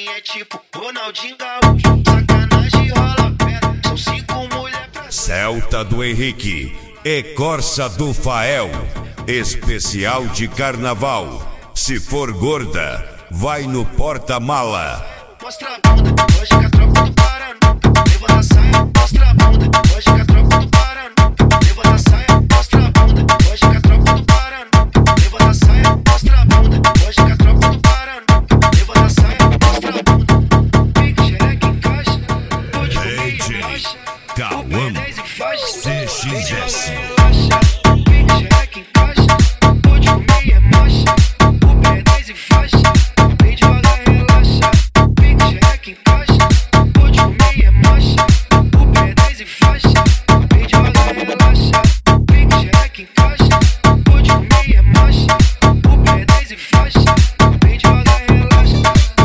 é tipo Ronaldinho Gaúcho. Sacanagem rola pedra, são 5 mulheres pra... Celta do Henrique e Corsa do Fael. Especial de carnaval. Se for gorda, vai no porta-mala. Mostra a bunda, hoje que a tropa do Paraná. Levanta a saia, mostra a bunda, hoje que a tropa do Paraná. Levanta a saia, mostra a bunda, hoje que a tropa do Paraná. Levanta a saia, mostra a bunda, hoje que a tropa do Paraná. Levanta a saia, mostra a bunda. Pique, xereca, encaixa. Tô de comigo, relaxa. O P10 e faixa. CXS. Relaxa. Pique, xereca, encaixa. Tô de comigo, é marcha. O P10 e faixa. Vem devagar, relaxa. Pique, xereca, encaixa. Tô de comigo, é marcha. O P10 e faixa. Vem devagar, relaxa. Pique, xereca, encaixa. Tô de comigo, é marcha. O P10 e faixa. Vem devagar, relaxa.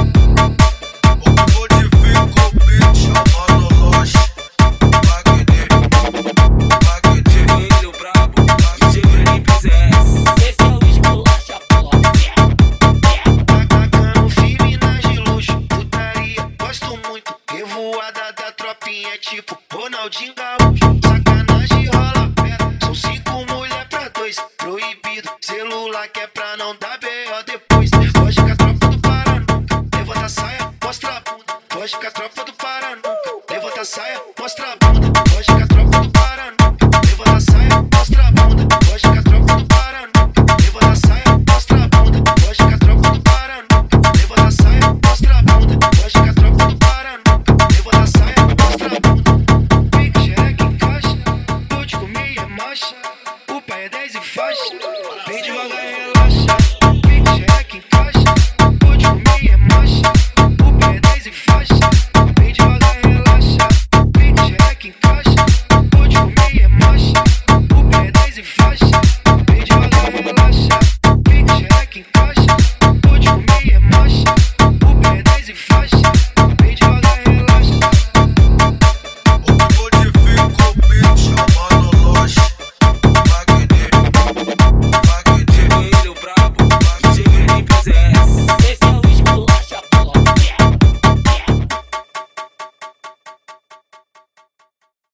Modifica o beat, chamando Rocha. Filho brabo, DJ Felipe Zé. Esse é o esculacha, Atacando firme nas de luxo, putaria, gosto muito. Revoada da tropinha, tipo Ronaldinho Gaúcho. Sacanagem rola pedra, são 5 mulheres pra 2. Proibido, celular que é pra não dar B.O. depois. Hoje que a tropa do Paraná, levanta a saia, mostra a bunda. Hoje que a tropa do Paraná, levanta a saia, mostra a bunda. Hoje que a tropa do Paraná, levanta a saia, mostra a bunda. Hoje que a tropa do Paraná, levanta a saia, mostra a bunda. Hoje que a tropa do Paraná, levanta a saia, mostra a bunda. Hoje que a tropa do Paraná, levanta a saia, mostra a bunda. Pique, xereca, encaixa. Tô de comigo, é marcha. O pai é 10 e faixa. Vem devagar.